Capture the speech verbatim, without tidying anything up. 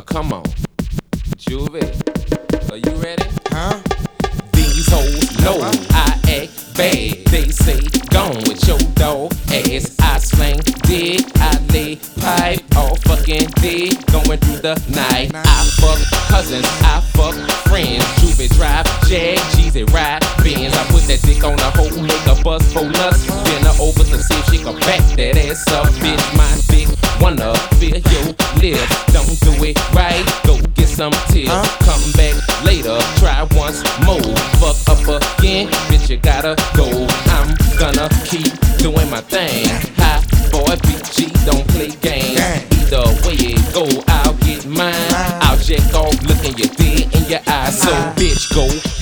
come on. Juvie, are you ready? Huh? These hoes know I act bad. They say, gone with your dog ass. I slang dick, I lay pipe, all fucking dead. Going through the night. I fuck cousins, I fuck friends. Juvie drive, Jag, Jeezy ride Benz. I put that dick on a hoe, make a bust for nuts. Bend her over to see if she can back that ass up. Bitch, my dick wanna feel your lips. Don't do it right, go get some tips. Come back later, try once more. Fuck up again, bitch, you gotta go. I'm gonna keep doing my thing. High boy, B G, don't play games. Either way it go, I'll get mine. I'll check off, looking you dead in your eyes. So bitch, go